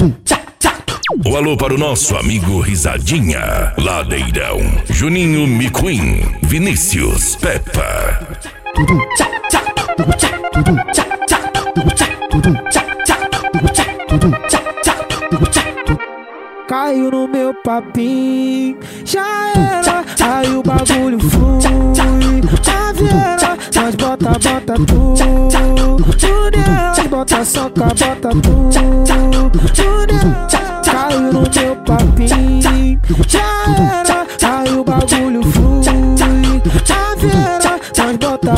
O alô para o nosso amigo Risadinha, Ladeirão, Juninho McQueen, Vinícius Peppa. Caiu no meu papinho, já era, aí o bagulho flui. Já viera, nós bota tudo nela, bota soca, bota tudo nela. Caiu no meu papinho, já era, aí o bagulho flui. Já viera, nós bota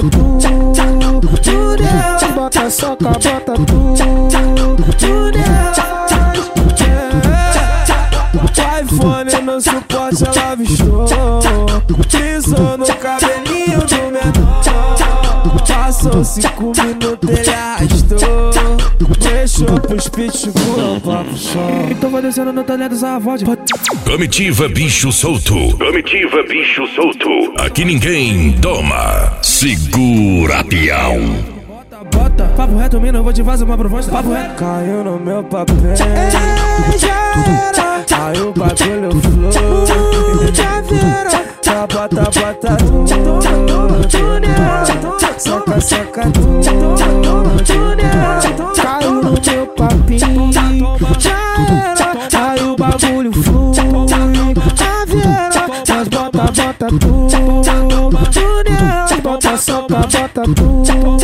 tudo nela, bota soca, bota tudo nela. iPhone no suporte ela avistou, pisou no cabelinho do menor. Passou 5 minutos ele arrastou, deixou pros pitbull pra pro chão. Então vai descendo no talento essa voz. Comitiva Bicho Solto. Comitiva Bicho Solto. Aqui ninguém toma. Segura, peão. Bota, papo reto, mina, eu vou te fazer uma proposta. Papo reto. Caiu no meu papel, aí o bagulho flui. Já vira, bota tudo nela, soca tudo nela. Caiu no meu papinho, já era, aí o bagulho flui. Já vira, nós bota tudo nela, bota soca, bota tudo.